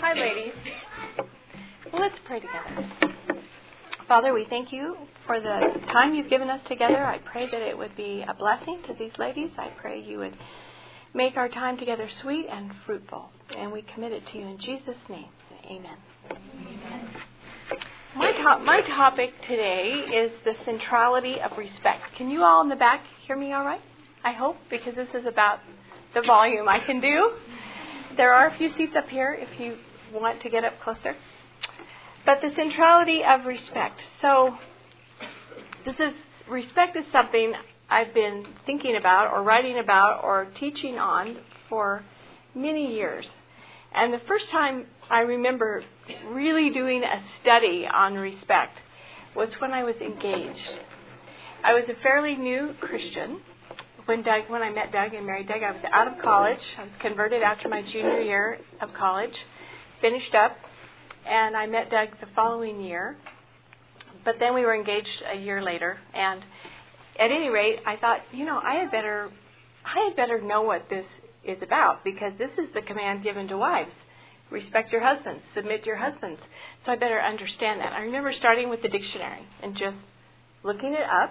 Hi, ladies. Well, let's pray together. Father, we thank you for the time you've given us together. I pray that it would be a blessing to these ladies. I pray you would make our time together sweet and fruitful. And we commit it to you in Jesus' name. Amen. Amen. My topic today is the centrality of respect. Can you all in the back hear me all right? I hope, because this is about the volume I can do. There are a few seats up here if you want to get up closer. But the centrality of respect. So respect is something I've been thinking about or writing about or teaching on for many years. And the first time I remember really doing a study on respect was when I was engaged. I was a fairly new Christian. When I met Doug and married Doug, I was out of college. I was converted after my junior year of college, finished up, and I met Doug the following year. But then we were engaged a year later, and at any rate, I thought, I had better know what this is about, because this is the command given to wives. Respect your husbands, submit to your husbands. So I better understand that. I remember starting with the dictionary and just looking it up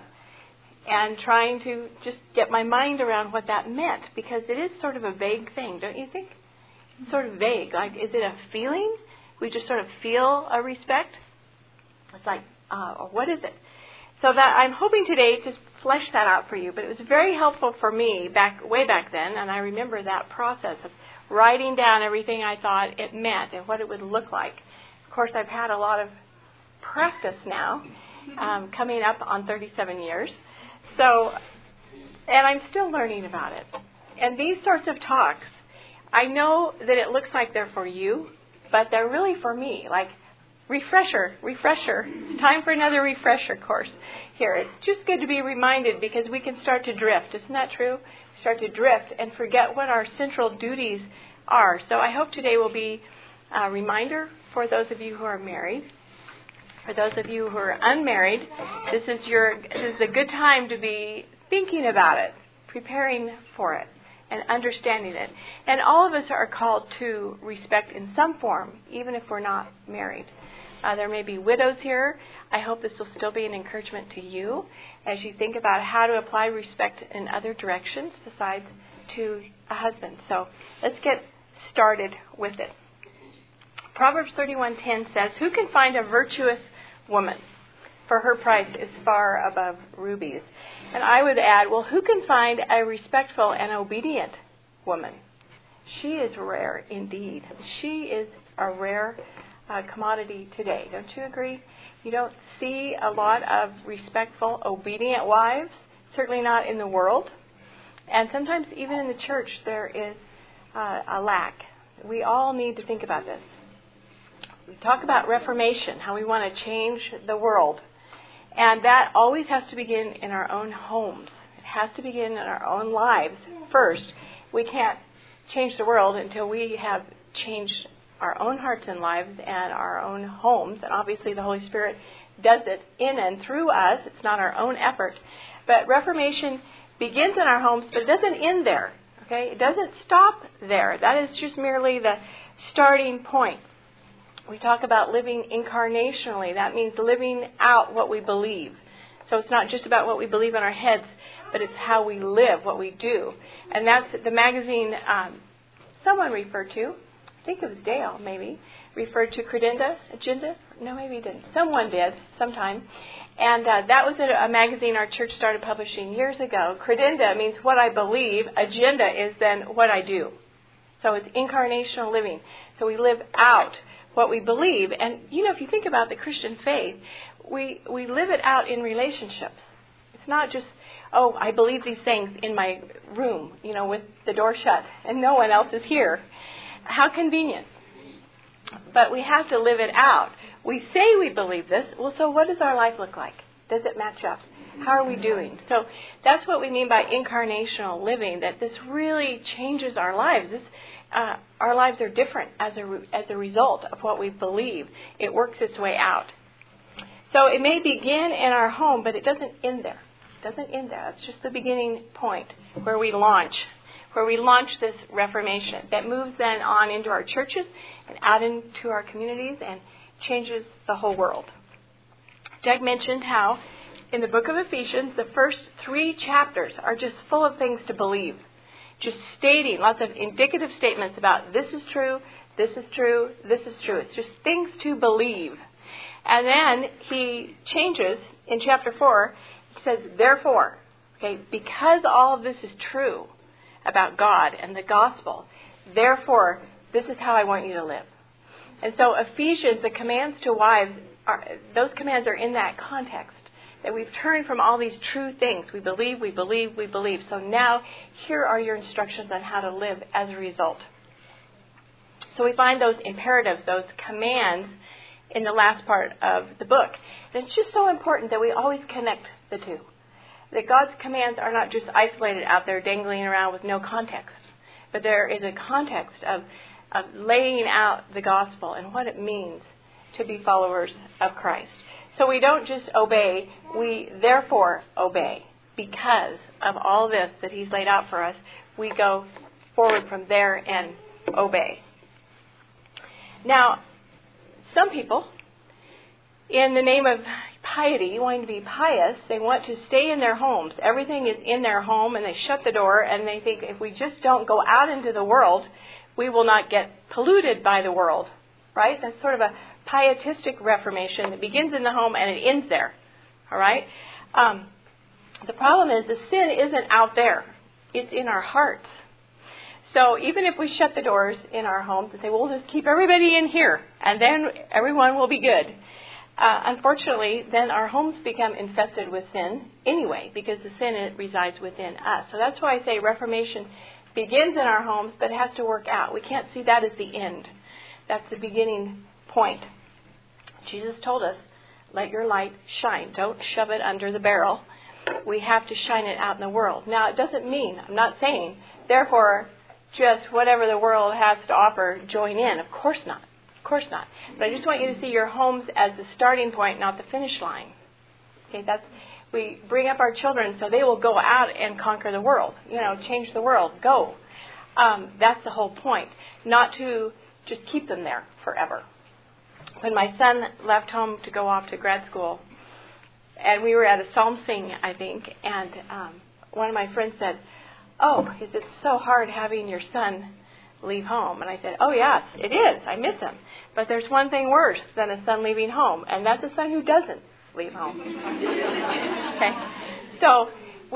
and trying to just get my mind around what that meant, because it is sort of a vague thing, don't you think? It's sort of vague. Like, is it a feeling? We just sort of feel a respect? It's like, what is it? So that I'm hoping today to flesh that out for you. But it was very helpful for me way back then, and I remember that process of writing down everything I thought it meant and what it would look like. Of course, I've had a lot of practice now, coming up on 37 years. So, and I'm still learning about it. And these sorts of talks, I know that it looks like they're for you, but they're really for me. Like, refresher. It's time for another refresher course here. It's just good to be reminded, because we can start to drift. Isn't that true? We start to drift and forget what our central duties are. So I hope today will be a reminder for those of you who are married. For those of you who are unmarried, this is a good time to be thinking about it, preparing for it, and understanding it. And all of us are called to respect in some form, even if we're not married. There may be widows here. I hope this will still be an encouragement to you as you think about how to apply respect in other directions besides to a husband. So let's get started with it. Proverbs 31:10 says, "Who can find a virtuous woman? For her price is far above rubies." And I would add, well, who can find a respectful and obedient woman? She is rare indeed. She is a rare commodity today. Don't you agree? You don't see a lot of respectful, obedient wives, certainly not in the world. And sometimes even in the church there is a lack. We all need to think about this. We talk about reformation, how we want to change the world. And that always has to begin in our own homes. It has to begin in our own lives first. We can't change the world until we have changed our own hearts and lives and our own homes. And obviously the Holy Spirit does it in and through us. It's not our own effort. But reformation begins in our homes, but it doesn't end there. Okay? It doesn't stop there. That is just merely the starting point. We talk about living incarnationally. That means living out what we believe. So it's not just about what we believe in our heads, but it's how we live, what we do. And that's the magazine someone referred to, I think it was Dale maybe, referred to Credenda Agenda. No, maybe he didn't. Someone did sometime. And that was a magazine our church started publishing years ago. Credenda means what I believe. Agenda is then what I do. So it's incarnational living. So we live out what we believe. And, if you think about the Christian faith, we live it out in relationships. It's not just, I believe these things in my room, with the door shut and no one else is here. How convenient. But we have to live it out. We say we believe this. Well, so what does our life look like? Does it match up? How are we doing? So that's what we mean by incarnational living, that this really changes our lives. Our lives are different as a result of what we believe. It works its way out. So it may begin in our home, but it doesn't end there. It doesn't end there. It's just the beginning point where we launch, where we launch this Reformation that moves then on into our churches and out into our communities and changes the whole world. Doug mentioned how in the book of Ephesians, the first 3 chapters are just full of things to believe. Just stating lots of indicative statements about this is true, this is true, this is true. It's just things to believe. And then he changes in chapter 4. He says, therefore, okay, because all of this is true about God and the gospel, therefore, this is how I want you to live. And so Ephesians, the commands to wives, those commands are in that context. That we've turned from all these true things. We believe, we believe, we believe. So now, here are your instructions on how to live as a result. So we find those imperatives, those commands, in the last part of the book. And it's just so important that we always connect the two. That God's commands are not just isolated out there dangling around with no context. But there is a context of laying out the gospel and what it means to be followers of Christ. So we don't just obey, we therefore obey. Because of all this that he's laid out for us, we go forward from there and obey. Now, some people, in the name of piety, wanting to be pious, they want to stay in their homes. Everything is in their home, and they shut the door, and they think if we just don't go out into the world, we will not get polluted by the world. Right? That's sort of a pietistic reformation that begins in the home and it ends there. All right? The problem is the sin isn't out there. It's in our hearts. So even if we shut the doors in our homes and say, well, we'll just keep everybody in here and then everyone will be good. Unfortunately, then our homes become infested with sin anyway because the sin resides within us. So that's why I say reformation begins in our homes, but it has to work out. We can't see that as the end. That's the beginning point. Jesus told us, let your light shine. Don't shove it under the barrel. We have to shine it out in the world. Now, it doesn't mean, I'm not saying, therefore, just whatever the world has to offer, join in. Of course not. Of course not. But I just want you to see your homes as the starting point, not the finish line. Okay, we bring up our children so they will go out and conquer the world. Change the world. Go. That's the whole point. Not to just keep them there forever. When my son left home to go off to grad school, and we were at a psalm sing, I think, and one of my friends said, oh, is it so hard having your son leave home? And I said, oh, yes, it is. I miss him. But there's one thing worse than a son leaving home, and that's a son who doesn't leave home. Okay? So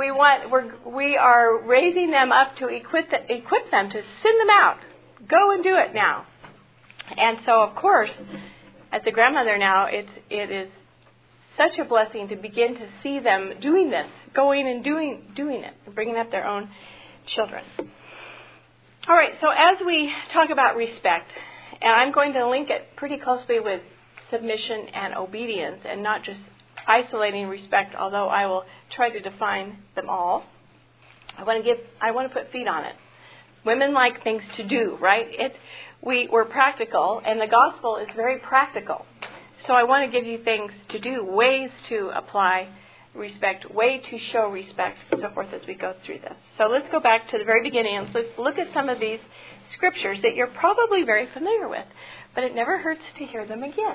we are raising them up to equip them to send them out. Go and do it now. And so, of course, as a grandmother now, it is such a blessing to begin to see them doing this, going and doing it, and bringing up their own children. All right, so as we talk about respect, and I'm going to link it pretty closely with submission and obedience, and not just isolating respect, although I will try to define them all. I want to put feet on it. Women like things to do, right? We're practical, and the gospel is very practical. So I want to give you things to do, ways to apply respect, way to show respect, and so forth as we go through this. So let's go back to the very beginning and let's look at some of these scriptures that you're probably very familiar with, but it never hurts to hear them again.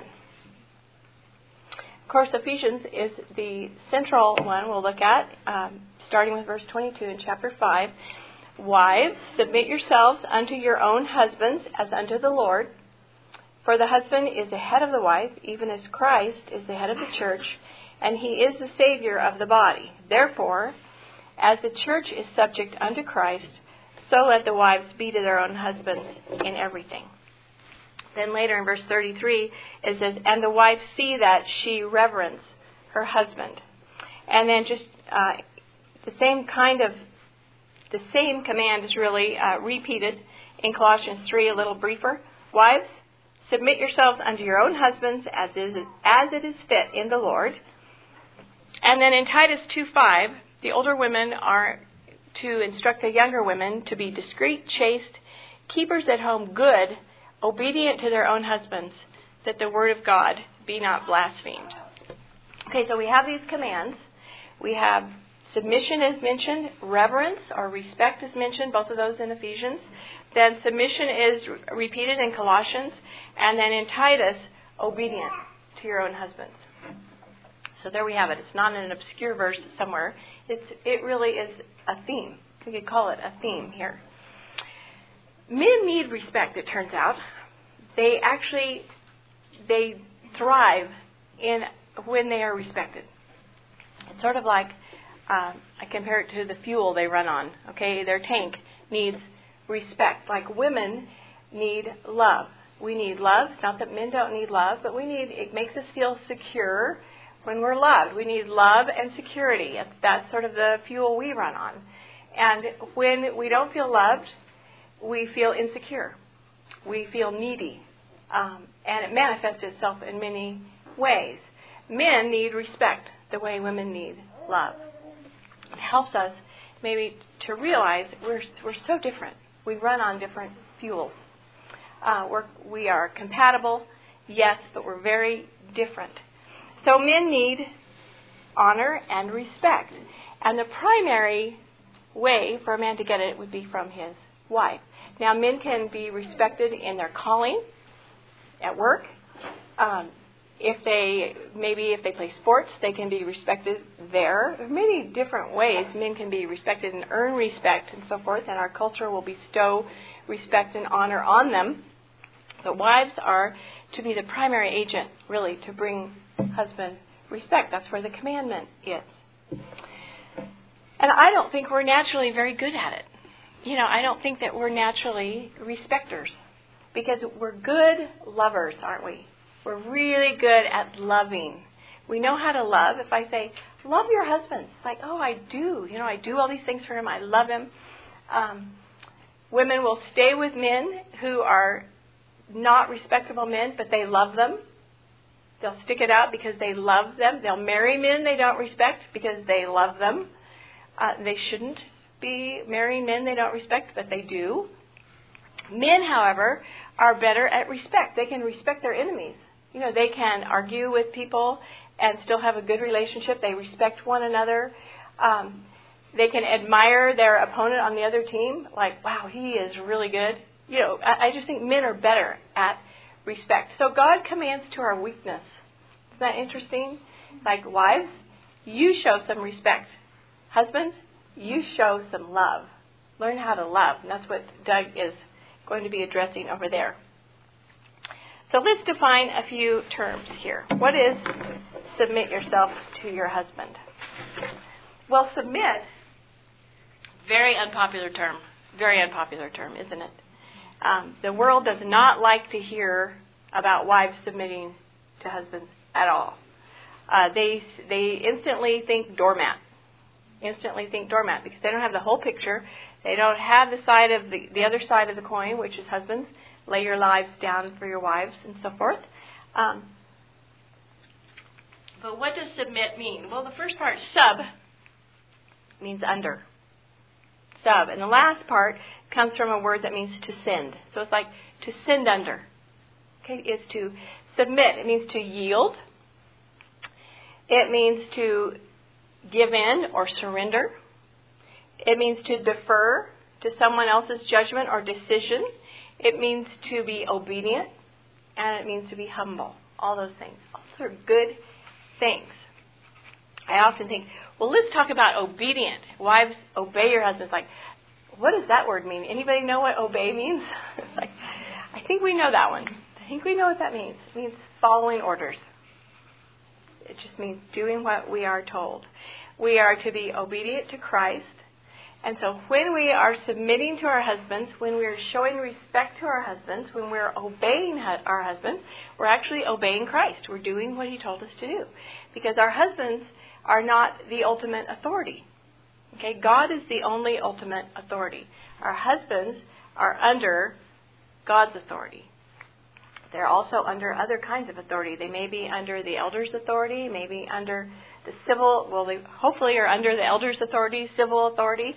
Of course, Ephesians is the central one we'll look at, starting with verse 22 in chapter 5. Wives, submit yourselves unto your own husbands as unto the Lord. For the husband is the head of the wife, even as Christ is the head of the church, and he is the Savior of the body. Therefore, as the church is subject unto Christ, so let the wives be to their own husbands in everything. Then later in verse 33, it says, and the wife see that she reverence her husband. And then just the same command is really repeated in Colossians 3, a little briefer. Wives, submit yourselves unto your own husbands as it is fit in the Lord. And then in Titus 2:5, the older women are to instruct the younger women to be discreet, chaste, keepers at home, good, obedient to their own husbands, that the word of God be not blasphemed. Okay, so we have these commands. We have Submission is mentioned. Reverence or respect is mentioned, both of those in Ephesians. Then submission is repeated in Colossians. And then in Titus, obedience to your own husbands. So there we have it. It's not in an obscure verse somewhere. It really is a theme. We could call it a theme here. Men need respect, it turns out. They thrive when they are respected. It's sort of like, I compare it to the fuel they run on. Okay, their tank needs respect. Like women need love. We need love. It's not that men don't need love, but it makes us feel secure when we're loved. We need love and security. That's sort of the fuel we run on. And when we don't feel loved, we feel insecure. We feel needy. And it manifests itself in many ways. Men need respect the way women need love. It helps us maybe to realize we're so different. We run on different fuels. We are compatible, yes, but we're very different. So men need honor and respect. And the primary way for a man to get it would be from his wife. Now, men can be respected in their calling at work. If they play sports, they can be respected there. There are many different ways men can be respected and earn respect and so forth, and our culture will bestow respect and honor on them. But wives are to be the primary agent, really, to bring husband respect. That's where the commandment is. And I don't think we're naturally very good at it. I don't think that we're naturally respecters, because we're good lovers, aren't we? We're really good at loving. We know how to love. If I say, love your husband, it's like, oh, I do. I do all these things for him. I love him. Women will stay with men who are not respectable men, but they love them. They'll stick it out because they love them. They'll marry men they don't respect because they love them. They shouldn't be marrying men they don't respect, but they do. Men, however, are better at respect. They can respect their enemies. They can argue with people and still have a good relationship. They respect one another. They can admire their opponent on the other team. Like, wow, he is really good. I just think men are better at respect. So God commands to our weakness. Isn't that interesting? Like, wives, you show some respect. Husbands, you show some love. Learn how to love. And that's what Doug is going to be addressing over there. So let's define a few terms here. What is submit yourself to your husband? Well, submit, very unpopular term. Very unpopular term, isn't it? The world does not like to hear about wives submitting to husbands at all. They instantly think doormat. Because they don't have the whole picture. They don't have the other side of the coin, which is husbands. Lay your lives down for your wives and so forth. But what does submit mean? Well, the first part, sub, means under. Sub. And the last part comes from a word that means to send. So it's like to send under. Okay, is to submit. It means to yield. It means to give in or surrender. It means to defer to someone else's judgment or decision. It means to be obedient. And it means to be humble. All those things. Those are good things. I often think, well, let's talk about obedient. Wives, obey your husbands. Like, what does that word mean? Anybody know what obey means? Like, I think we know that one. I think we know what that means. It means following orders. It just means doing what we are told. We are to be obedient to Christ. And so when we are submitting to our husbands, when we are showing respect to our husbands, when we're obeying our husbands, we're actually obeying Christ. We're doing what he told us to do. Because our husbands are not the ultimate authority. Okay, God is the only ultimate authority. Our husbands are under God's authority. They're also under other kinds of authority. They may be under the elders' authority, maybe under the civil, well, they hopefully are under the elders' authority, civil authority.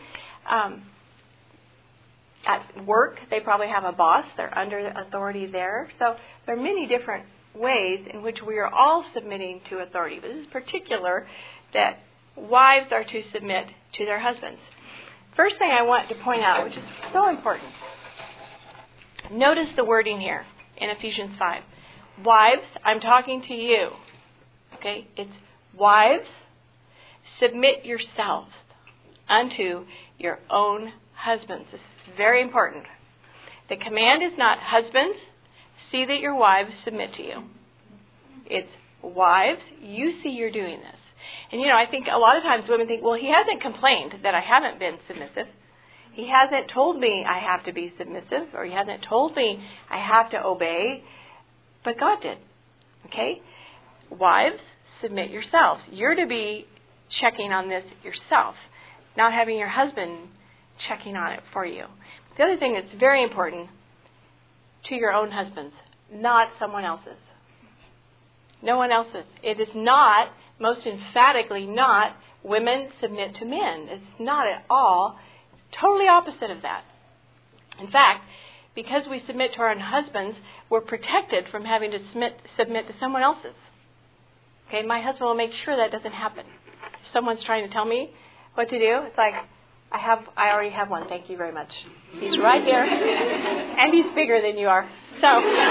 At work, they probably have a boss. They're under the authority there. So there are many different ways in which we are all submitting to authority. But this is particular that wives are to submit to their husbands. First thing I want to point out, which is so important, notice the wording here in Ephesians 5. Wives, I'm talking to you. Okay? It's wives, submit yourselves unto your own husbands. This is very important. The command is not, husbands, see that your wives submit to you. It's, wives, you see you're doing this. And, I think a lot of times women think, well, he hasn't complained that I haven't been submissive. He hasn't told me I have to be submissive, or he hasn't told me I have to obey. But God did. Okay? Wives, submit yourselves. You're to be checking on this yourself, not having your husband checking on it for you. The other thing that's very important, to your own husbands, not someone else's. No one else's. It is not, most emphatically not, women submit to men. It's not at all. Totally opposite of that. In fact, because we submit to our own husbands, we're protected from having to submit to someone else's. Okay, my husband will make sure that doesn't happen. If someone's trying to tell me what to do, it's like, I already have one, thank you very much. He's right here, and he's bigger than you are. So,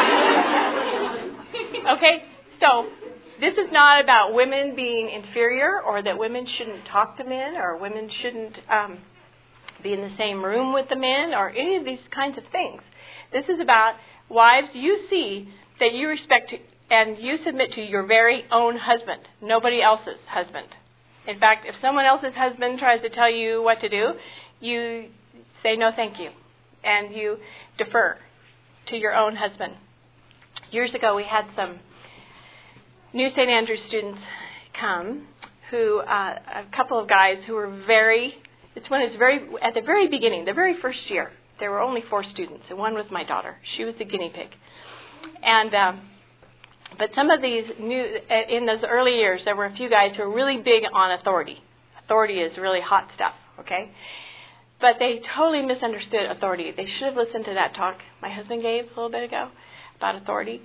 okay, so this is not about women being inferior, or that women shouldn't talk to men, or women shouldn't be in the same room with the men, or any of these kinds of things. This is about, wives, you see that you respect and you submit to your very own husband, nobody else's husband. In fact, if someone else's husband tries to tell you what to do, you say no thank you, and you defer to your own husband. Years ago, we had some new St. Andrews students come, who a couple of guys who were at the very beginning, the very first year. There were only 4 students, and one was my daughter. She was the guinea pig. And but some of these in those early years, there were a few guys who were really big on authority. Authority is really hot stuff, okay? But they totally misunderstood authority. They should have listened to that talk my husband gave a little bit ago about authority.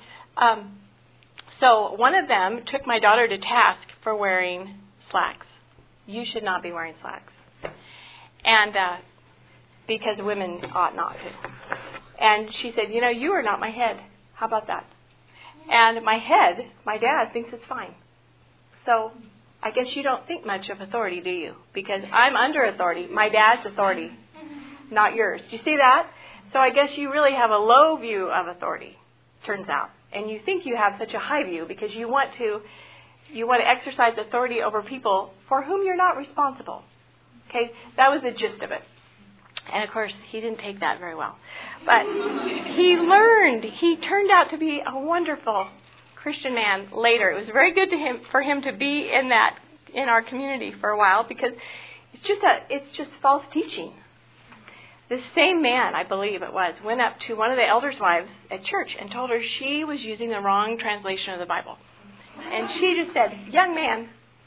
So one of them took my daughter to task for wearing slacks. You should not be wearing slacks. And because women ought not to. And she said, you are not my head. How about that? And my dad, thinks it's fine. So I guess you don't think much of authority, do you? Because I'm under authority. My dad's authority, not yours. Do you see that? So I guess you really have a low view of authority, turns out. And you think you have such a high view because you want to exercise authority over people for whom you're not responsible. Okay? That was the gist of it. And, of course, he didn't take that very well. But he learned. He turned out to be a wonderful Christian man later. It was very good for him to be in our community for a while, because it's just false teaching. This same man, I believe it was, went up to one of the elders' wives at church and told her she was using the wrong translation of the Bible. And she just said, young man,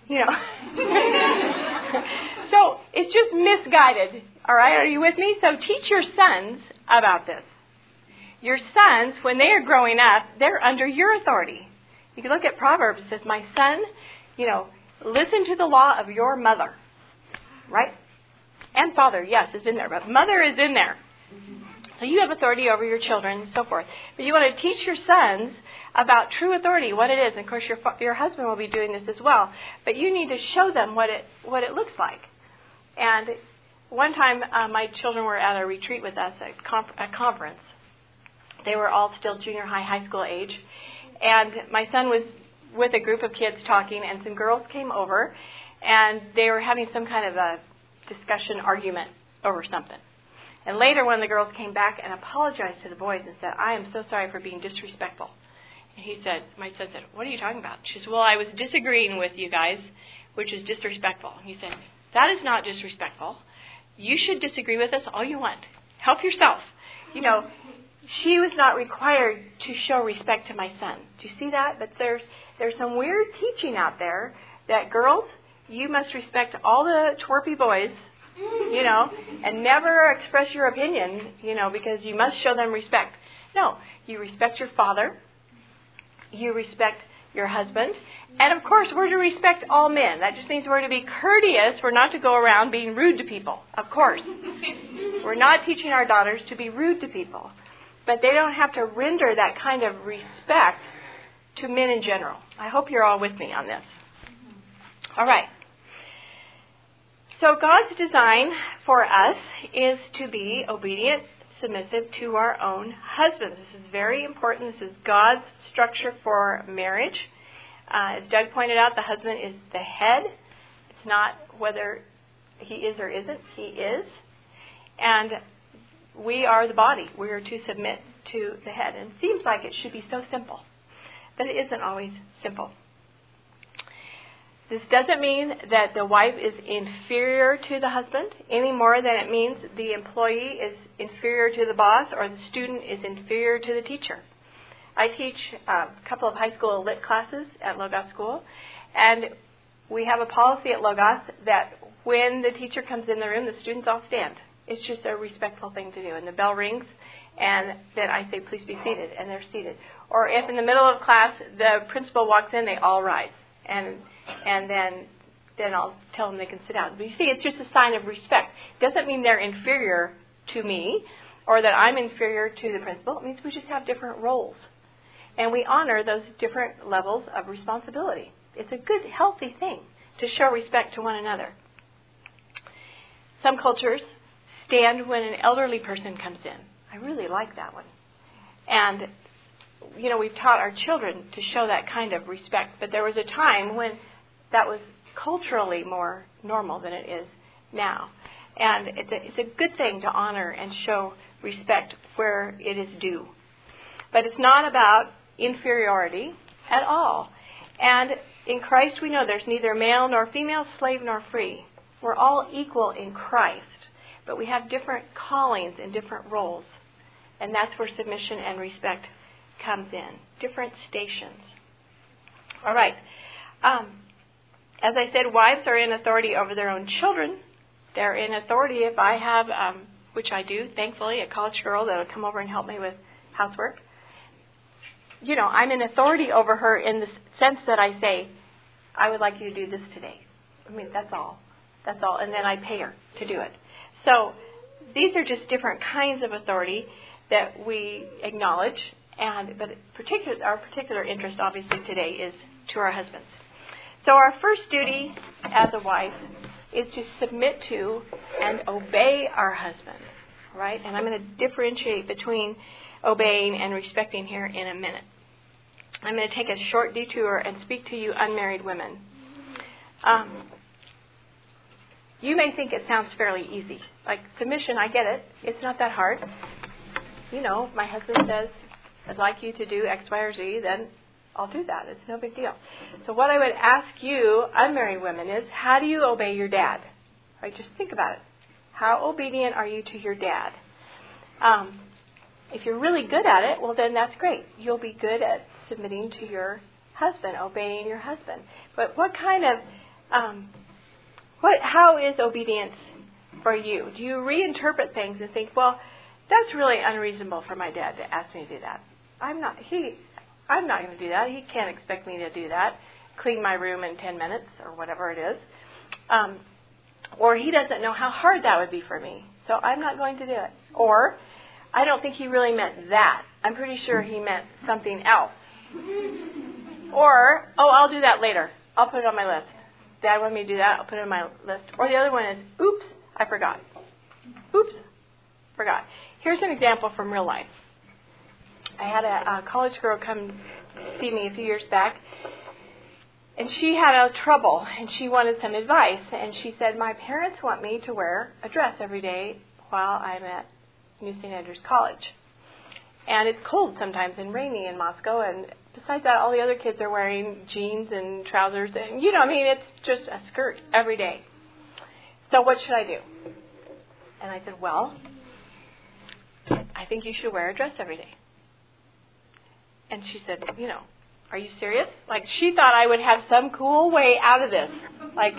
So it's just misguided. All right, are you with me? So teach your sons about this. Your sons, when they are growing up, they're under your authority. You can look at Proverbs. It says, my son, listen to the law of your mother. Right? And father, yes, is in there. But mother is in there. So you have authority over your children and so forth. But you want to teach your sons about true authority, what it is. And of course, your husband will be doing this as well. But you need to show them what it looks like. And one time, my children were at a retreat with us at a conference. They were all still junior high school age. And my son was with a group of kids talking, and some girls came over, and they were having some kind of a discussion, argument over something. And later, one of the girls came back and apologized to the boys and said, I am so sorry for being disrespectful. And my son said, what are you talking about? She said, well, I was disagreeing with you guys, which is disrespectful. And he said, that is not disrespectful. You should disagree with us all you want. Help yourself. She was not required to show respect to my son. Do you see that? But there's some weird teaching out there that girls, you must respect all the twerpy boys, and never express your opinion, because you must show them respect. No, you respect your father. You respect your husband. And, of course, we're to respect all men. That just means we're to be courteous. We're not to go around being rude to people, of course. We're not teaching our daughters to be rude to people. But they don't have to render that kind of respect to men in general. I hope you're all with me on this. All right. So God's design for us is to be obedient, submissive to our own husbands. This is very important. This is God's structure for marriage. As Doug pointed out, the husband is the head. It's not whether he is or isn't. He is. And we are the body. We are to submit to the head. And it seems like it should be so simple, but it isn't always simple. This doesn't mean that the wife is inferior to the husband any more than it means the employee is inferior to the boss or the student is inferior to the teacher. I teach a couple of high school lit classes at Logos School, and we have a policy at Logos that when the teacher comes in the room, the students all stand. It's just a respectful thing to do. And the bell rings, and then I say, please be seated, and they're seated. Or if in the middle of class the principal walks in, they all rise. And then I'll tell them they can sit down. But you see, it's just a sign of respect. It doesn't mean they're inferior to me or that I'm inferior to the principal. It means we just have different roles. And we honor those different levels of responsibility. It's a good, healthy thing to show respect to one another. Some cultures stand when an elderly person comes in. I really like that one. And we've taught our children to show that kind of respect. But there was a time when that was culturally more normal than it is now. And it's a good thing to honor and show respect where it is due. But it's not about inferiority at all. And in Christ we know there's neither male nor female, slave nor free. We're all equal in Christ. But we have different callings and different roles. And that's where submission and respect comes in. Different stations. All right. As I said, wives are in authority over their own children. They're in authority if I have, which I do, thankfully, a college girl that will come over and help me with housework. I'm in authority over her in the sense that I say, I would like you to do this today. I mean, that's all. That's all. And then I pay her to do it. So these are just different kinds of authority that we acknowledge. But our particular interest, obviously, today is to our husbands. So our first duty as a wife is to submit to and obey our husband, right? And I'm going to differentiate between obeying and respecting here in a minute. I'm going to take a short detour and speak to you unmarried women. You may think it sounds fairly easy. Like submission, I get it. It's not that hard. My husband says, I'd like you to do X, Y, or Z, then I'll do that. It's no big deal. So what I would ask you, unmarried women, is how do you obey your dad? Right? Just think about it. How obedient are you to your dad? If you're really good at it, well, then that's great. You'll be good at submitting to your husband, obeying your husband. But what kind of, how is obedience for you? Do you reinterpret things and think, well, that's really unreasonable for my dad to ask me to do that. I'm not going to do that. He can't expect me to do that. Clean my room in 10 minutes or whatever it is. Or he doesn't know how hard that would be for me. So I'm not going to do it. Or I don't think he really meant that. I'm pretty sure he meant something else. Or, I'll do that later. I'll put it on my list. Dad wanted me to do that. I'll put it on my list. Or the other one is, oops, I forgot. Oops, forgot. Here's an example from real life. I had a college girl come see me a few years back, and she had trouble, and she wanted some advice. And she said, my parents want me to wear a dress every day while I'm at New St. Andrews College. And it's cold sometimes and rainy in Moscow, and besides that, all the other kids are wearing jeans and trousers, and it's just a skirt every day. So what should I do? And I said, well, I think you should wear a dress every day. And she said, are you serious? Like, she thought I would have some cool way out of this. Like,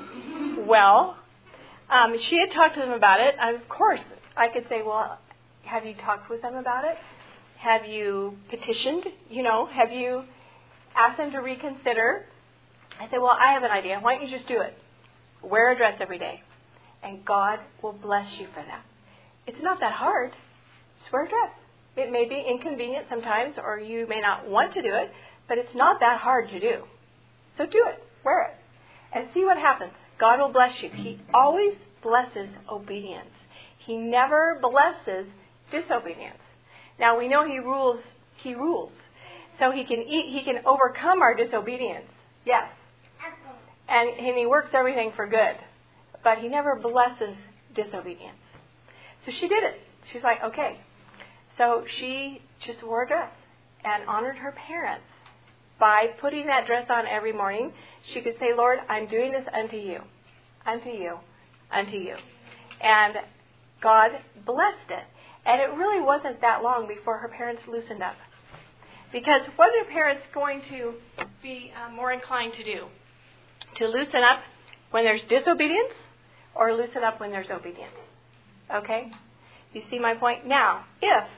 she had talked to them about it. Of course, I could say, well, have you talked with them about it? Have you petitioned? Have you asked him to reconsider. I said, well, I have an idea. Why don't you just do it? Wear a dress every day. And God will bless you for that. It's not that hard. Just wear a dress. It may be inconvenient sometimes, or you may not want to do it, but it's not that hard to do. So do it. Wear it. And see what happens. God will bless you. He always blesses obedience. He never blesses disobedience. Now, we know He rules. So He can overcome our disobedience. Yes. And He works everything for good. But He never blesses disobedience. So she did it. She's like, okay. So she just wore a dress and honored her parents. By putting that dress on every morning, she could say, Lord, I'm doing this unto you, unto you, unto you. And God blessed it. And it really wasn't that long before her parents loosened up. Because what are parents going to be more inclined to do? To loosen up when there's disobedience or loosen up when there's obedience? Okay? You see my point? Now,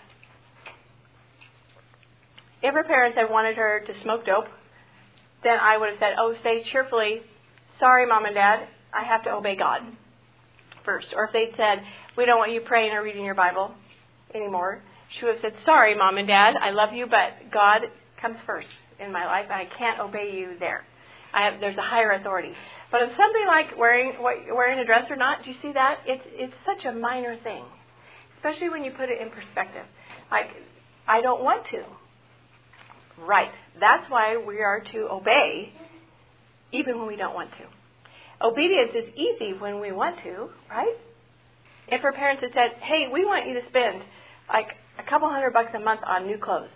if her parents had wanted her to smoke dope, then I would have said, say cheerfully, sorry, Mom and Dad, I have to obey God first. Or if they'd said, we don't want you praying or reading your Bible anymore, she would have said, sorry, Mom and Dad, I love you, but God comes first in my life, and I can't obey you there. There's a higher authority. But if something like wearing a dress or not, do you see that? It's such a minor thing, especially when you put it in perspective. Like, I don't want to. Right. That's why we are to obey even when we don't want to. Obedience is easy when we want to, right? If her parents had said, hey, we want you to spend like a couple $100 a month on new clothes.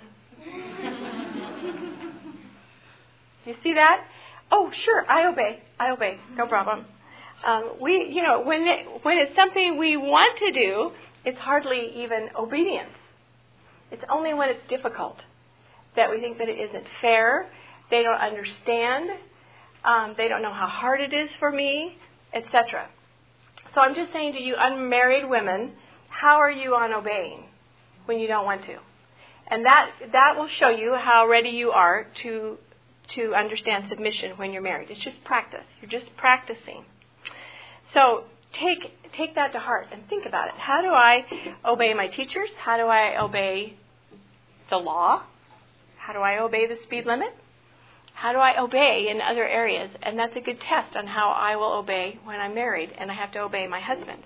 You see that? Oh, sure, I obey. No problem. When it's something we want to do, it's hardly even obedience. It's only when it's difficult that we think that it isn't fair. They don't understand. They don't know how hard it is for me, etc. So I'm just saying to you unmarried women, how are you on obeying when you don't want to? And that will show you how ready you are to understand submission when you're married. It's just practice. You're just practicing. So take that to heart and think about it. How do I obey my teachers? How do I obey the law? How do I obey the speed limit? How do I obey in other areas? And that's a good test on how I will obey when I'm married and I have to obey my husband.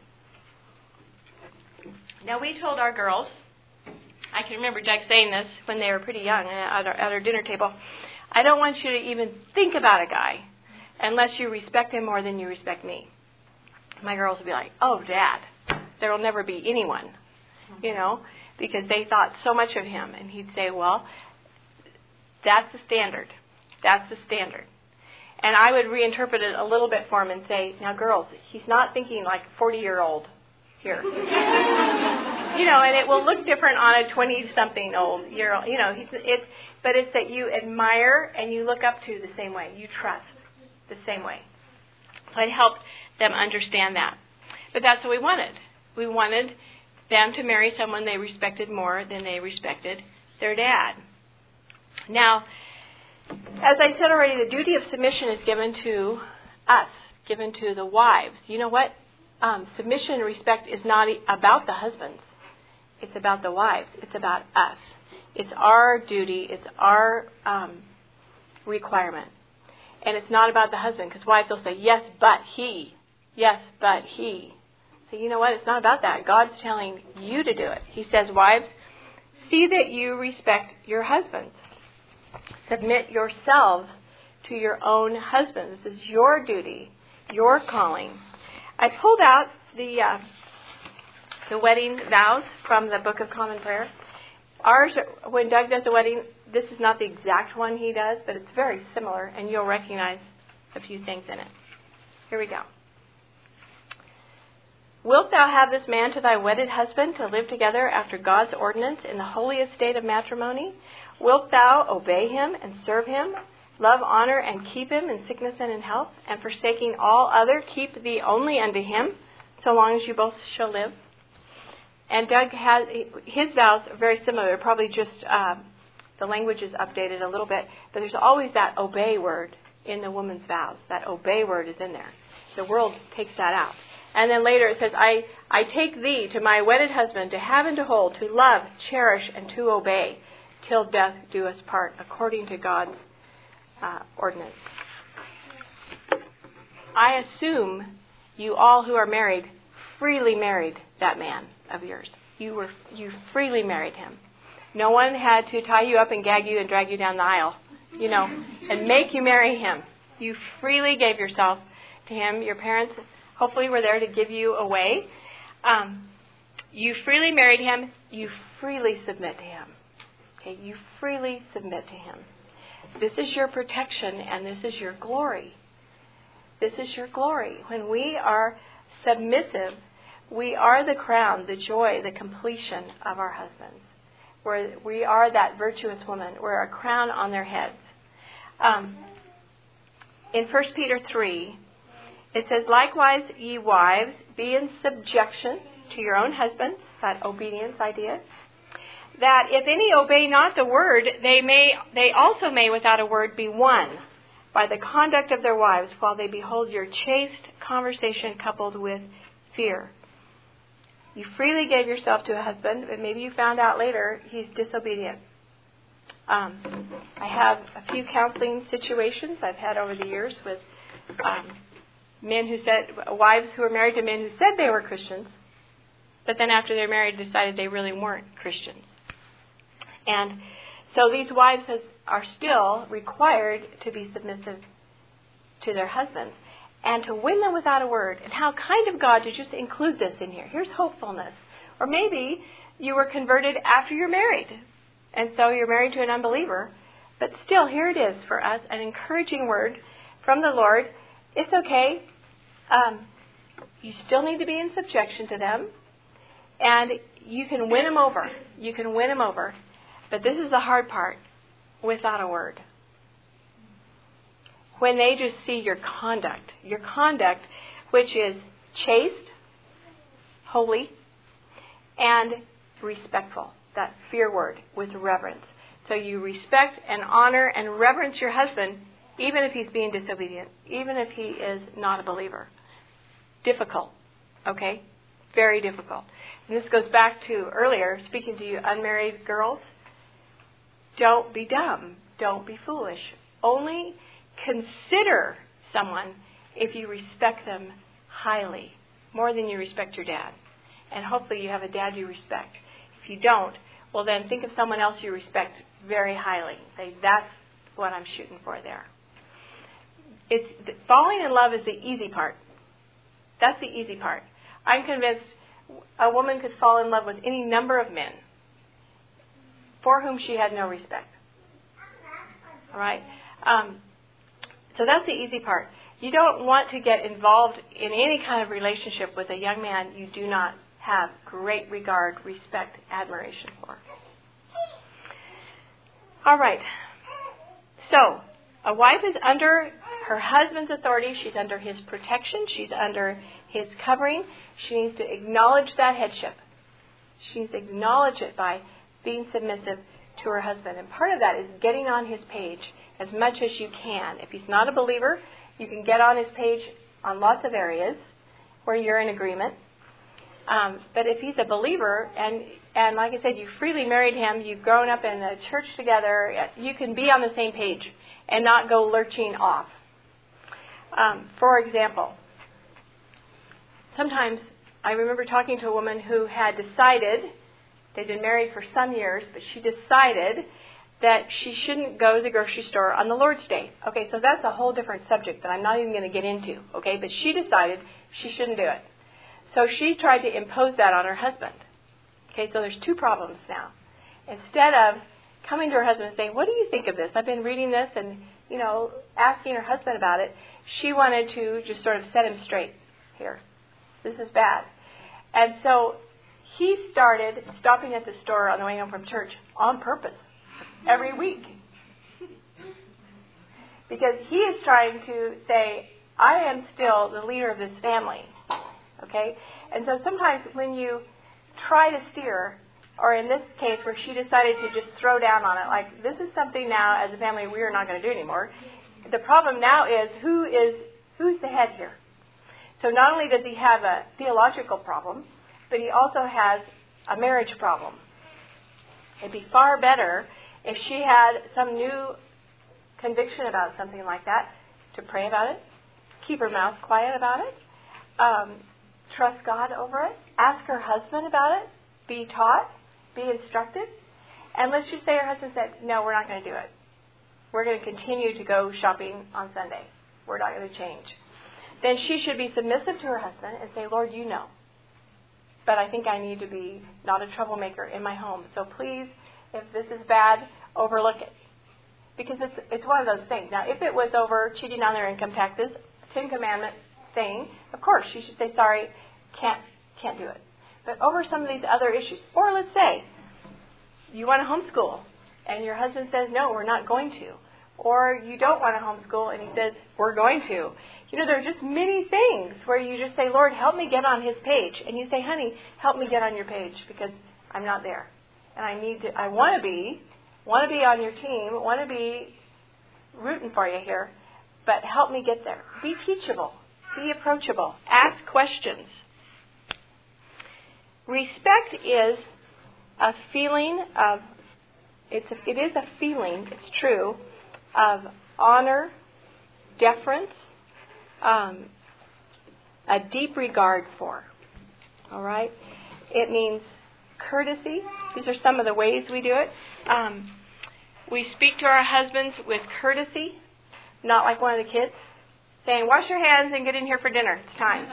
Now, we told our girls, I can remember Doug saying this when they were pretty young at our dinner table, I don't want you to even think about a guy unless you respect him more than you respect me. My girls would be like, oh, Dad, there will never be anyone, because they thought so much of him. And he'd say, well, that's the standard. That's the standard. And I would reinterpret it a little bit for him and say, now, girls, he's not thinking like a 40-year-old here. And it will look different on a 20-something-year-old. But it's that you admire and you look up to the same way. You trust the same way. So I helped them understand that. But that's what we wanted. We wanted them to marry someone they respected more than they respected their dad. Now, as I said already, the duty of submission is given to us, given to the wives. You know what? Submission and respect is not about the husbands. It's about the wives. It's about us. It's our duty. It's our requirement. And it's not about the husband, because wives will say, yes, but he. Yes, but he. So you know what? It's not about that. God's telling you to do it. He says, wives, see that you respect your husbands. Submit yourselves to your own husbands. This is your duty, your calling. I pulled out the wedding vows from the Book of Common Prayer. Ours, when Doug does the wedding, this is not the exact one he does, but it's very similar, and you'll recognize a few things in it. Here we go. Wilt thou have this man to thy wedded husband to live together after God's ordinance in the holy estate of matrimony? Wilt thou obey him and serve him, love, honor, and keep him in sickness and in health, and forsaking all other, keep thee only unto him, so long as you both shall live? And Doug has, his vows are very similar. They're probably just The language is updated a little bit, but there's always that obey word in the woman's vows. That obey word is in there. The world takes that out. And then later it says, I take thee to my wedded husband, to have and to hold, to love, cherish, and to obey, till death do us part, according to God's ordinance. I assume you all who are married freely married that man of yours. You freely married him. No one had to tie you up and gag you and drag you down the aisle, and make you marry him. You freely gave yourself to him. Your parents hopefully were there to give you away. You freely married him. You freely submit to him. Okay, you freely submit to him. This is your protection and this is your glory. This is your glory. When we are submissive, we are the crown, the joy, the completion of our husbands. We are that virtuous woman. We're a crown on their heads. In 1 Peter 3, it says, likewise, ye wives, be in subjection to your own husbands, that obedience idea, that if any obey not the word, they also may without a word be won by the conduct of their wives, while they behold your chaste conversation coupled with fear. You freely gave yourself to a husband, but maybe you found out later he's disobedient. I have a few counseling situations I've had over the years with wives who were married to men who said they were Christians, but then after they're married decided they really weren't Christians. And so these wives are still required to be submissive to their husbands and to win them without a word. And how kind of God to just include this in here. Here's hopefulness. Or maybe you were converted after you're married, and so you're married to an unbeliever. But still, here it is for us, an encouraging word from the Lord. It's okay. You still need to be in subjection to them, and you can win them over. You can win them over. But this is the hard part, without a word. When they just see your conduct, which is chaste, holy, and respectful, that fear word with reverence. So you respect and honor and reverence your husband, even if he's being disobedient, even if he is not a believer. Difficult, okay? Very difficult. And this goes back to earlier, speaking to you unmarried girls. Don't be dumb. Don't be foolish. Only consider someone if you respect them highly, more than you respect your dad. And hopefully you have a dad you respect. If you don't, well then think of someone else you respect very highly. Say, that's what I'm shooting for there. Falling in love is the easy part. That's the easy part. I'm convinced a woman could fall in love with any number of men for whom she had no respect. All right? So that's the easy part. You don't want to get involved in any kind of relationship with a young man you do not have great regard, respect, admiration for. All right. So, a wife is under her husband's authority. She's under his protection. She's under his covering. She needs to acknowledge that headship. She needs to acknowledge it by being submissive to her husband. And part of that is getting on his page as much as you can. If he's not a believer, you can get on his page on lots of areas where you're in agreement. But if he's a believer, and like I said, you freely married him, you've grown up in a church together, you can be on the same page and not go lurching off. For example, sometimes I remember talking to a woman who had decided, they'd been married for some years, but she decided that she shouldn't go to the grocery store on the Lord's Day. Okay, so that's a whole different subject that I'm not even going to get into. Okay, but she decided she shouldn't do it. So she tried to impose that on her husband. Okay, so there's two problems now. Instead of coming to her husband and saying, what do you think of this? I've been reading this and, asking her husband about it. She wanted to just sort of set him straight here. This is bad. And so he started stopping at the store on the way home from church on purpose every week. Because he is trying to say, I am still the leader of this family. Okay? And so sometimes when you try to steer, or in this case where she decided to just throw down on it, like this is something now as a family we are not going to do anymore. The problem now is who's the head here? So not only does he have a theological problem, but he also has a marriage problem. It'd be far better if she had some new conviction about something like that, to pray about it, keep her mouth quiet about it, trust God over it, ask her husband about it, be taught, be instructed, and let's just say her husband said, no, we're not going to do it. We're going to continue to go shopping on Sunday. We're not going to change. Then she should be submissive to her husband and say, Lord, you know. But I think I need to be not a troublemaker in my home. So please, if this is bad, overlook it. Because it's one of those things. Now, if it was over cheating on their income taxes, Ten Commandment thing, of course, she should say, sorry, can't do it. But over some of these other issues, or let's say you want to homeschool and your husband says, no, we're not going to. Or you don't want to homeschool and he says, we're going to. You know, there are just many things where you just say, Lord, help me get on his page. And you say, honey, help me get on your page because I'm not there. And I want to be on your team, want to be rooting for you here, but help me get there. Be teachable. Be approachable. Ask questions. Respect is a feeling of, it is a feeling, it's true, of honor, deference, a deep regard for. All right? It means courtesy. These are some of the ways we do it. We speak to our husbands with courtesy, not like one of the kids, saying, wash your hands and get in here for dinner. It's time.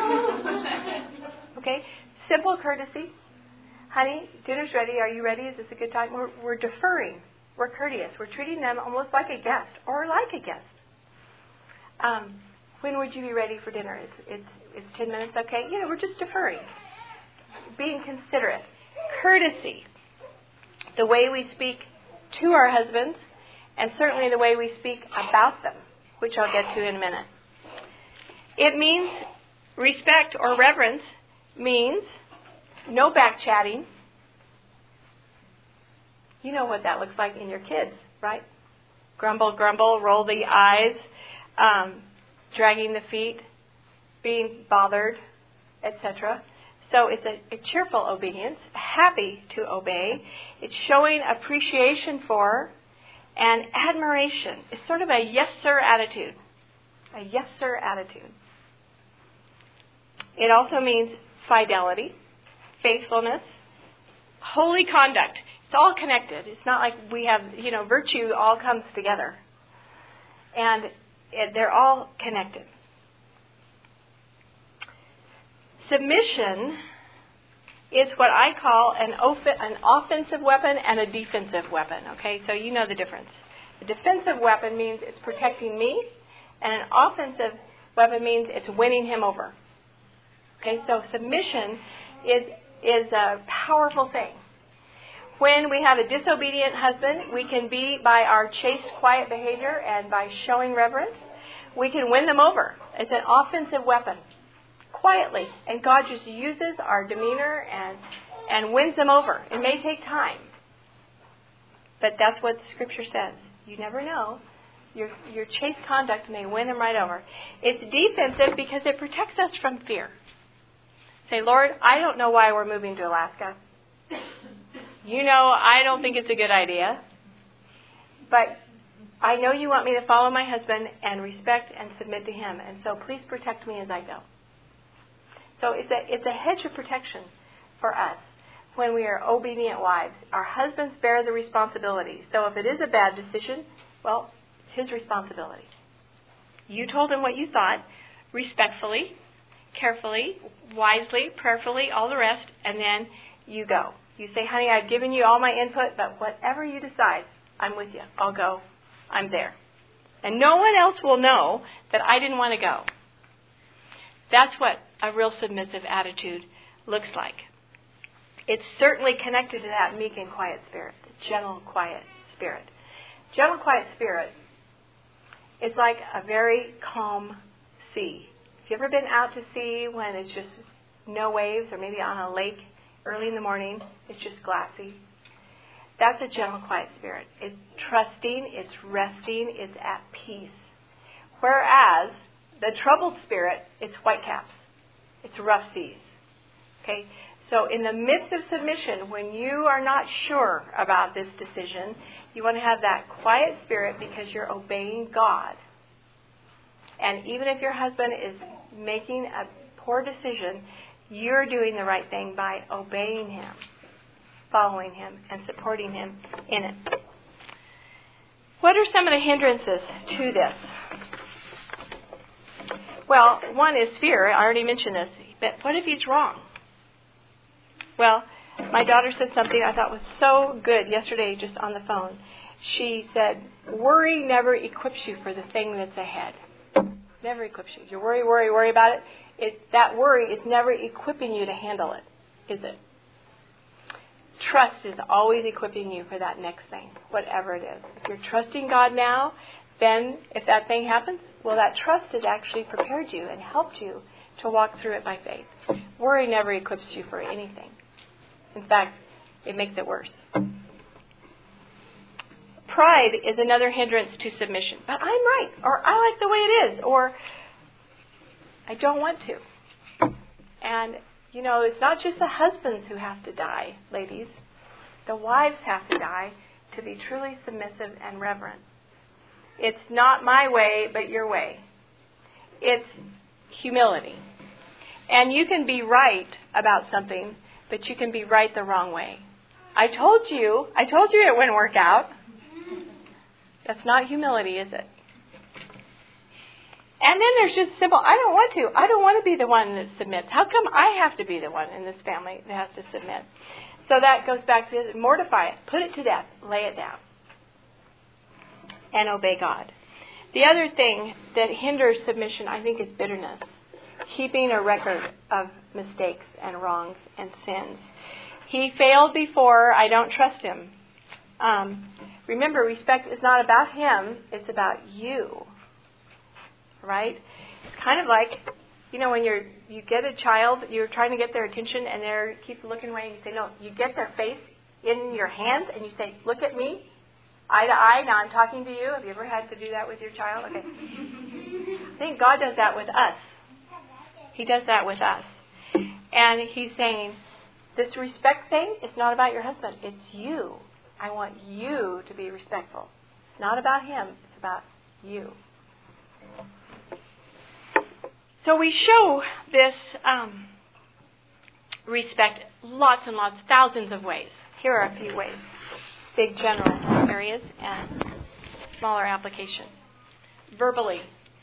Okay? Simple courtesy. Honey, dinner's ready. Are you ready? Is this a good time? We're deferring. We're courteous. We're treating them almost like a guest or like a guest. When would you be ready for dinner? It's 10 minutes, okay? You know, we're just deferring. Being considerate. Courtesy. The way we speak to our husbands, and certainly the way we speak about them, which I'll get to in a minute. It means respect or reverence means no back-chatting. You know what that looks like in your kids, right? Grumble, grumble, roll the eyes, dragging the feet, being bothered, etc. So it's a cheerful obedience, happy to obey. It's showing appreciation for and admiration. It's sort of a yes, sir attitude. A yes, sir attitude. It also means fidelity, faithfulness, holy conduct. It's all connected. It's not like we have, virtue all comes together. And they're all connected. Submission is what I call an offensive weapon and a defensive weapon. Okay, so you know the difference. A defensive weapon means it's protecting me, and an offensive weapon means it's winning him over. Okay, so submission is a powerful thing. When we have a disobedient husband, we can be, by our chaste, quiet behavior and by showing reverence, we can win them over. It's an offensive weapon, quietly. And God just uses our demeanor and wins them over. It may take time, but that's what Scripture says. You never know. Your chaste conduct may win them right over. It's defensive because it protects us from fear. Say, Lord, I don't know why we're moving to Alaska. I don't think it's a good idea. But I know you want me to follow my husband and respect and submit to him. And so please protect me as I go. So it's a hedge of protection for us when we are obedient wives. Our husbands bear the responsibility. So if it is a bad decision, well, it's his responsibility. You told him what you thought, respectfully, carefully, wisely, prayerfully, all the rest, and then you go. You say, honey, I've given you all my input, but whatever you decide, I'm with you. I'll go. I'm there. And no one else will know that I didn't want to go. That's what a real submissive attitude looks like. It's certainly connected to that meek and quiet spirit, the gentle, quiet spirit. Gentle, quiet spirit is like a very calm sea. Have you ever been out to sea when it's just no waves, or maybe on a lake early in the morning, it's just glassy. That's a gentle, quiet spirit. It's trusting, it's resting, it's at peace. Whereas the troubled spirit, it's whitecaps. It's rough seas. Okay? So in the midst of submission, when you are not sure about this decision, you want to have that quiet spirit because you're obeying God. And even if your husband is making a poor decision, you're doing the right thing by obeying him, following him, and supporting him in it. What are some of the hindrances to this? Well, one is fear. I already mentioned this. But what if he's wrong? Well, my daughter said something I thought was so good yesterday just on the phone. She said, worry never equips you for the thing that's ahead. Never equips you. You worry about it. That worry is never equipping you to handle it, is it? Trust is always equipping you for that next thing, whatever it is. If you're trusting God now, then if that thing happens, well, that trust has actually prepared you and helped you to walk through it by faith. Worry never equips you for anything. In fact, it makes it worse. Pride is another hindrance to submission. But I'm right, or I like the way it is, or I don't want to. And, it's not just the husbands who have to die, ladies. The wives have to die to be truly submissive and reverent. It's not my way, but your way. It's humility. And you can be right about something, but you can be right the wrong way. I told you it wouldn't work out. That's not humility, is it? And then there's just simple, I don't want to be the one that submits. How come I have to be the one in this family that has to submit? So that goes back to mortify it, put it to death, lay it down, and obey God. The other thing that hinders submission, I think, is bitterness. Keeping a record of mistakes and wrongs and sins. He failed before, I don't trust him. Remember, respect is not about him, it's about you. Right? It's kind of like, when you get a child, you're trying to get their attention and they keep looking away and you say, no, you get their face in your hands and you say, look at me, eye to eye, now I'm talking to you. Have you ever had to do that with your child? Okay. I think God does that with us. He does that with us. And he's saying, this respect thing, it's not about your husband. It's you. I want you to be respectful. It's not about him. It's about you. So we show this respect lots and lots, thousands of ways. Here are a few ways. Big general areas and smaller application. Verbally.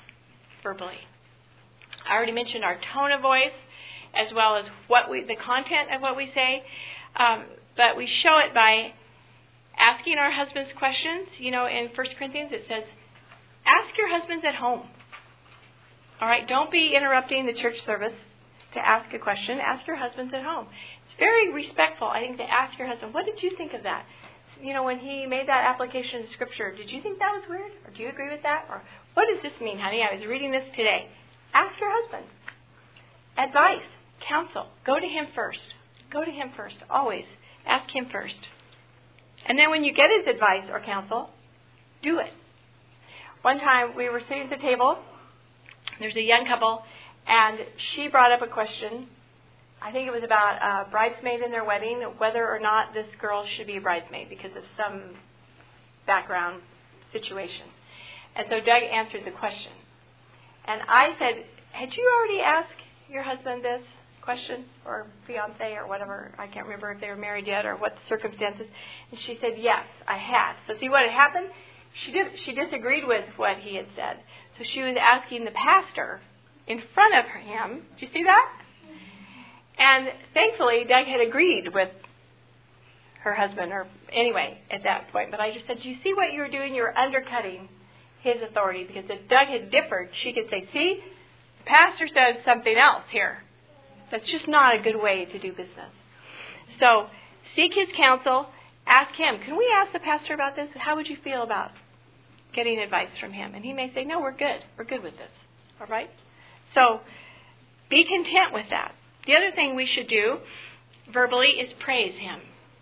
I already mentioned our tone of voice as well as the content of what we say. But we show it by asking our husbands questions. In 1 Corinthians it says, ask your husbands at home. All right, don't be interrupting the church service to ask a question. Ask your husbands at home. It's very respectful, I think, to ask your husband, what did you think of that? When he made that application of Scripture, did you think that was weird? Or do you agree with that? Or what does this mean, honey? I was reading this today. Ask your husband. Advice, counsel. Go to him first. Always. Ask him first. And then when you get his advice or counsel, do it. One time we were sitting at the table. There's a young couple, and she brought up a question. I think it was about a bridesmaid in their wedding, whether or not this girl should be a bridesmaid because of some background situation. And so Doug answered the question. And I said, had you already asked your husband this question, or fiance, or whatever? I can't remember if they were married yet or what the circumstances. And she said, yes, I had. So see what had happened? She disagreed with what he had said. So she was asking the pastor in front of him. Did you see that? And thankfully, Doug had agreed with her husband, or anyway, at that point. But I just said, do you see what you're doing? You're undercutting his authority. Because if Doug had differed, she could say, see, the pastor said something else here. That's just not a good way to do business. So seek his counsel. Ask him, can we ask the pastor about this? How would you feel about getting advice from him? And he may say, no, we're good. We're good with this. All right? So be content with that. The other thing we should do verbally is praise him.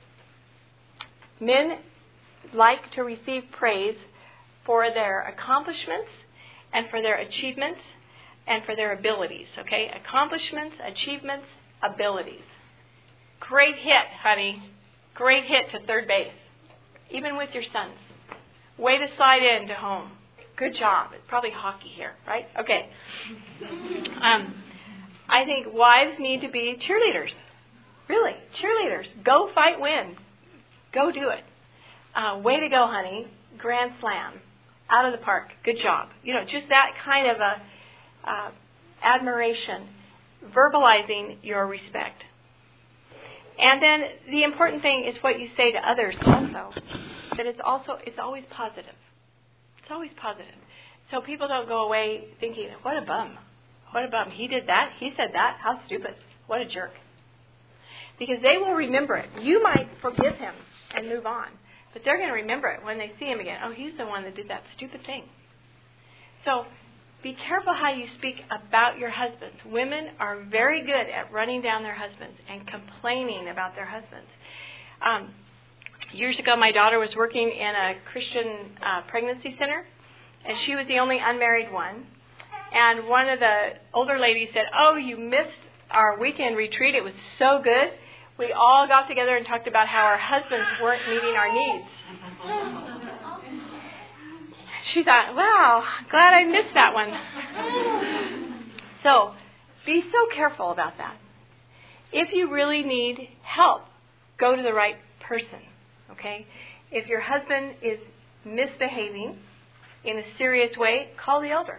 Men like to receive praise for their accomplishments and for their achievements and for their abilities, okay? Accomplishments, achievements, abilities. Great hit, honey. Great hit to third base, even with your sons. Way to slide into home. Good job. It's probably hockey here, right? Okay. I think wives need to be cheerleaders. Really, cheerleaders. Go fight, win. Go do it. Way to go, honey. Grand slam. Out of the park. Good job. Just that kind of a admiration. Verbalizing your respect. And then the important thing is what you say to others also. That it's always positive. It's always positive. So people don't go away thinking, what a bum. What a bum. He did that. He said that. How stupid. What a jerk. Because they will remember it. You might forgive him and move on. But they're going to remember it when they see him again. Oh, he's the one that did that stupid thing. So be careful how you speak about your husbands. Women are very good at running down their husbands and complaining about their husbands. Years ago, my daughter was working in a Christian pregnancy center, and she was the only unmarried one. And one of the older ladies said, oh, you missed our weekend retreat. It was so good. We all got together and talked about how our husbands weren't meeting our needs. She thought, wow, glad I missed that one. So be so careful about that. If you really need help, go to the right person. Okay? If your husband is misbehaving in a serious way, call the elder.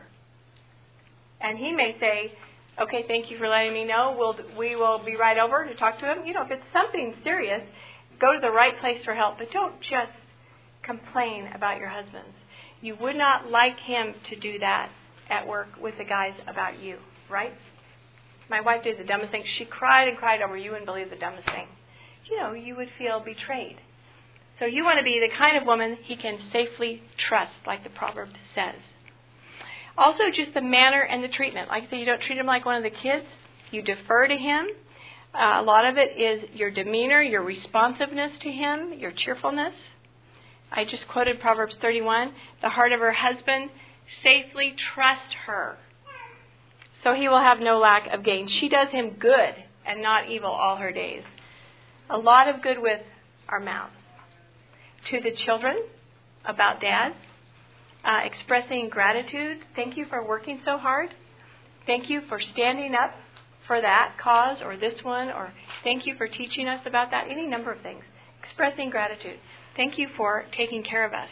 And he may say, okay, thank you for letting me know. We will be right over to talk to him. If it's something serious, go to the right place for help. But don't just complain about your husbands. You would not like him to do that at work with the guys about you, right? My wife did the dumbest thing. She cried and cried over you wouldn't believe the dumbest thing. You would feel betrayed. So you want to be the kind of woman he can safely trust, like the proverb says. Also, just the manner and the treatment. Like I say, you don't treat him like one of the kids. You defer to him. A lot of it is your demeanor, your responsiveness to him, your cheerfulness. I just quoted Proverbs 31. The heart of her husband, safely trust her, so he will have no lack of gain. She does him good and not evil all her days. A lot of good with our mouth. To the children, about dads, expressing gratitude. Thank you for working so hard. Thank you for standing up for that cause or this one, or thank you for teaching us about that. Any number of things. Expressing gratitude. Thank you for taking care of us.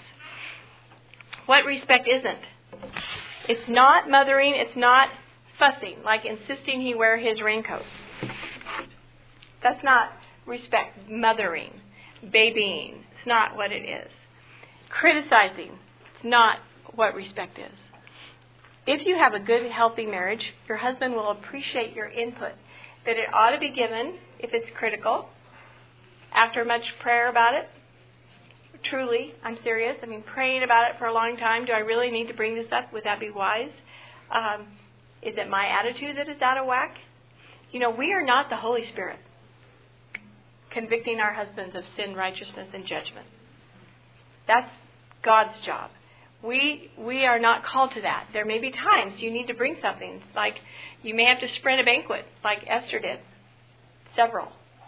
What respect isn't? It's not mothering. It's not fussing, like insisting he wear his raincoat. That's not respect. Mothering. Babying. It's not what it is. Criticizing. It's not what respect is. If you have a good, healthy marriage, your husband will appreciate your input. That it ought to be given if it's critical. After much prayer about it. Truly, I'm serious. Praying about it for a long time. Do I really need to bring this up? Would that be wise? Is it my attitude that is out of whack? We are not the Holy Spirit convicting our husbands of sin, righteousness, and judgment. That's God's job. We are not called to that. There may be times you need to bring something, like you may have to spread a banquet, like Esther did. Several.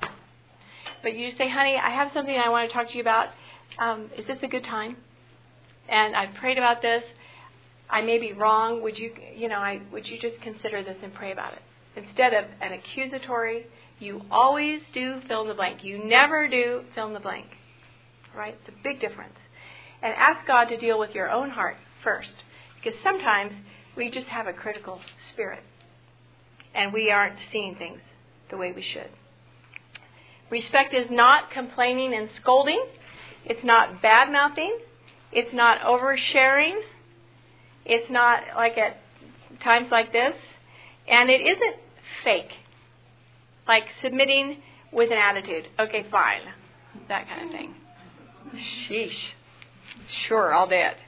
But you say, honey, I have something I want to talk to you about. Is this a good time? And I've prayed about this. I may be wrong. Would you just consider this and pray about it? Instead of an accusatory, you always do fill in the blank. You never do fill in the blank. Right? It's a big difference. And ask God to deal with your own heart first. Because sometimes we just have a critical spirit. And we aren't seeing things the way we should. Respect is not complaining and scolding. It's not bad-mouthing. It's not oversharing. It's not like at times like this. And it isn't fake. Like submitting with an attitude. Okay, fine. That kind of thing. Sheesh. Sure, I'll do it.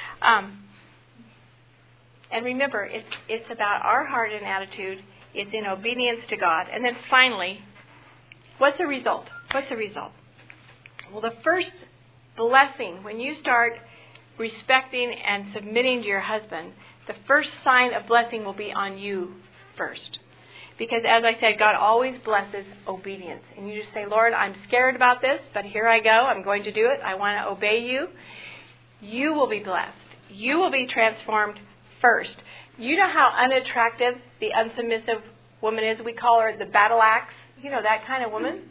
And remember, it's about our heart and attitude. It's in obedience to God. And then finally, What's the result? What's the result? Well, the first blessing, when you start respecting and submitting to your husband, the first sign of blessing will be on you first. Because as I said, God always blesses obedience. And you just say, Lord, I'm scared about this, but here I go. I'm going to do it. I want to obey you. You will be blessed. You will be transformed first. You know how unattractive the unsubmissive woman is? We call her the battle axe. You know, that kind of woman.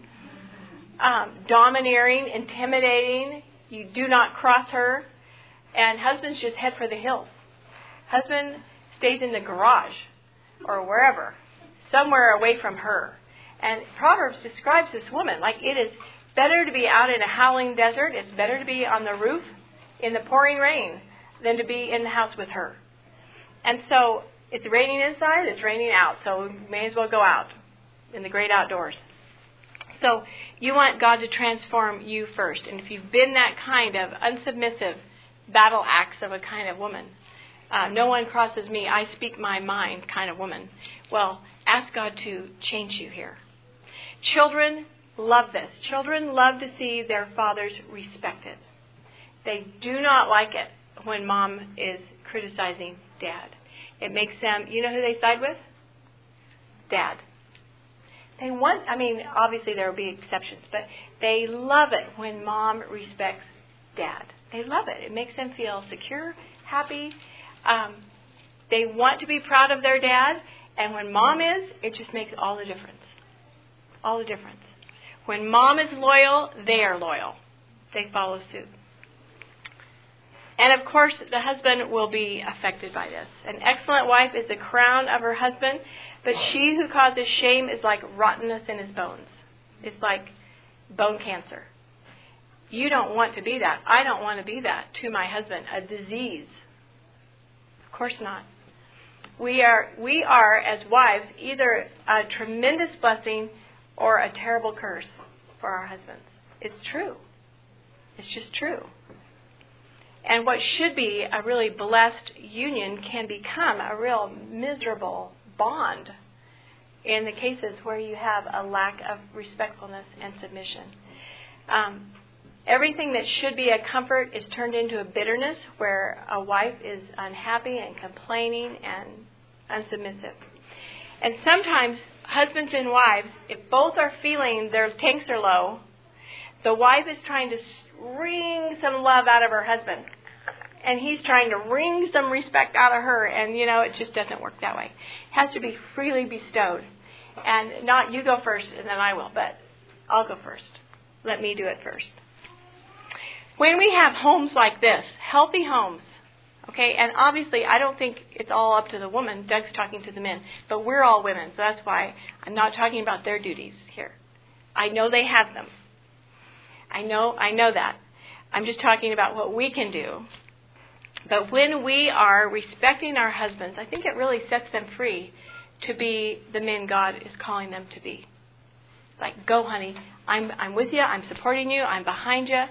Domineering, intimidating. You do not cross her. And husbands just head for the hills. Husband stays in the garage or wherever, somewhere away from her. And Proverbs describes this woman like it is better to be out in a howling desert. It's better to be on the roof in the pouring rain than to be in the house with her. And so it's raining inside, it's raining out. So we may as well go out in the great outdoors. So you want God to transform you first. And if you've been that kind of unsubmissive battle axe of a kind of woman, no one crosses me, I speak my mind kind of woman, well, ask God to change you here. Children love this. Children love to see their fathers respected. They do not like it when mom is criticizing dad. It makes them, you know who they side with? Dad. They want, obviously there will be exceptions, but they love it when mom respects dad. They love it. It makes them feel secure, happy. They want to be proud of their dad, and when mom is, it just makes all the difference. All the difference. When mom is loyal, they are loyal. They follow suit. And of course, the husband will be affected by this. An excellent wife is the crown of her husband, but she who causes shame is like rottenness in his bones. It's like bone cancer. You don't want to be that. I don't want to be that to my husband. A disease. Of course not. We are, as wives, either a tremendous blessing or a terrible curse for our husbands. It's true. It's just true. And what should be a really blessed union can become a real miserable bond in the cases where you have a lack of respectfulness and submission. Everything that should be a comfort is turned into a bitterness where a wife is unhappy and complaining and unsubmissive. And sometimes husbands and wives, if both are feeling their tanks are low, the wife is trying to wring some love out of her husband. And he's trying to wring some respect out of her. And, it just doesn't work that way. It has to be freely bestowed. And not you go first and then I will, but I'll go first. Let me do it first. When we have homes like this, healthy homes, okay, and obviously I don't think it's all up to the woman. Doug's talking to the men. But we're all women, so that's why I'm not talking about their duties here. I know they have them. I know that. I'm just talking about what we can do. But when we are respecting our husbands, I think it really sets them free to be the men God is calling them to be. Like, go, honey. I'm with you. I'm supporting you. I'm behind you.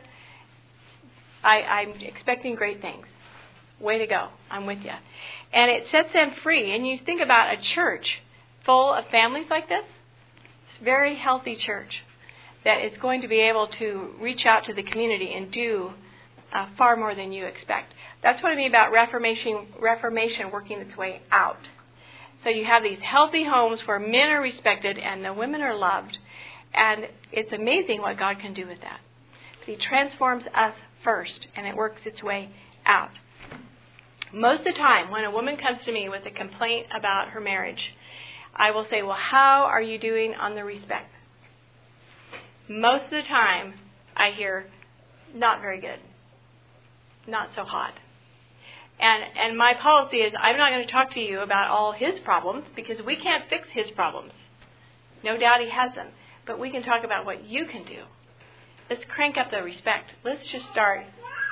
I'm expecting great things. Way to go. I'm with you. And it sets them free. And you think about a church full of families like this. It's a very healthy church that is going to be able to reach out to the community and do far more than you expect. That's what I mean about Reformation working its way out. So you have these healthy homes where men are respected and the women are loved. And it's amazing what God can do with that. He transforms us first, and it works its way out. Most of the time, when a woman comes to me with a complaint about her marriage, I will say, well, how are you doing on the respect? Most of the time, I hear, not very good. Not so hot. And my policy is, I'm not going to talk to you about all his problems, because we can't fix his problems. No doubt he has them. But we can talk about what you can do. Let's crank up the respect. Let's just start,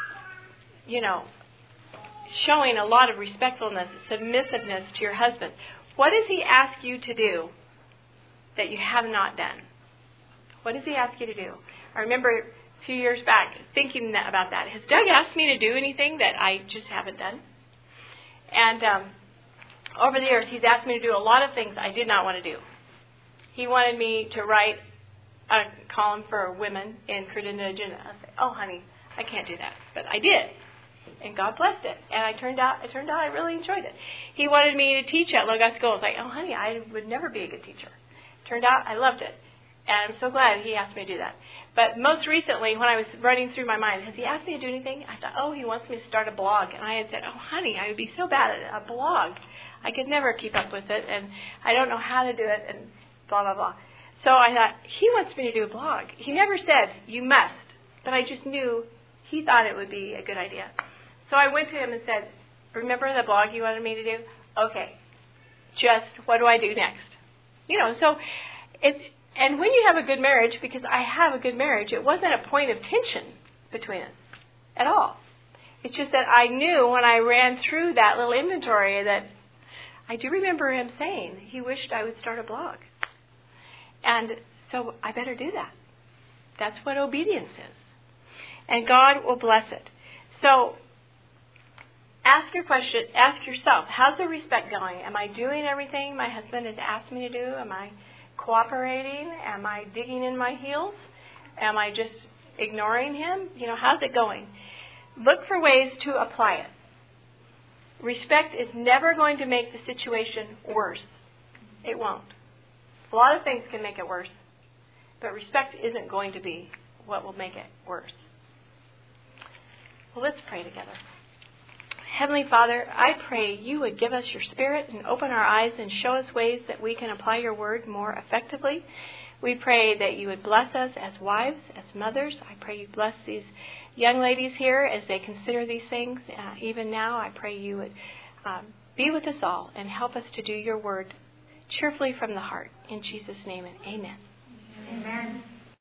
showing a lot of respectfulness, submissiveness to your husband. What does he ask you to do that you have not done? What does he ask you to do? I remember a few years back thinking about that. Has Doug asked me to do anything that I just haven't done? And over the years, he's asked me to do a lot of things I did not want to do. He wanted me to write column for women in Credenda Agenda. I say, oh, honey, I can't do that. But I did. And God blessed it. And it turned out I really enjoyed it. He wanted me to teach at Logos School. I was like, oh, honey, I would never be a good teacher. Turned out I loved it. And I'm so glad he asked me to do that. But most recently, when I was running through my mind, has he asked me to do anything? I thought, oh, he wants me to start a blog. And I had said, oh, honey, I would be so bad at a blog. I could never keep up with it, and I don't know how to do it, and blah, blah, blah. So I thought, he wants me to do a blog. He never said, you must. But I just knew he thought it would be a good idea. So I went to him and said, remember the blog you wanted me to do? Okay. Just what do I do next? So it's, and when you have a good marriage, because I have a good marriage, it wasn't a point of tension between us at all. It's just that I knew when I ran through that little inventory that I do remember him saying he wished I would start a blog. And so I better do that. That's what obedience is. And God will bless it. So ask yourself, how's the respect going? Am I doing everything my husband has asked me to do? Am I cooperating? Am I digging in my heels? Am I just ignoring him? How's it going? Look for ways to apply it. Respect is never going to make the situation worse. It won't. A lot of things can make it worse, but respect isn't going to be what will make it worse. Well, let's pray together. Heavenly Father, I pray you would give us your Spirit and open our eyes and show us ways that we can apply your word more effectively. We pray that you would bless us as wives, as mothers. I pray you bless these young ladies here as they consider these things. Even now, I pray you would be with us all and help us to do your word cheerfully from the heart. In Jesus' name, and amen. Amen.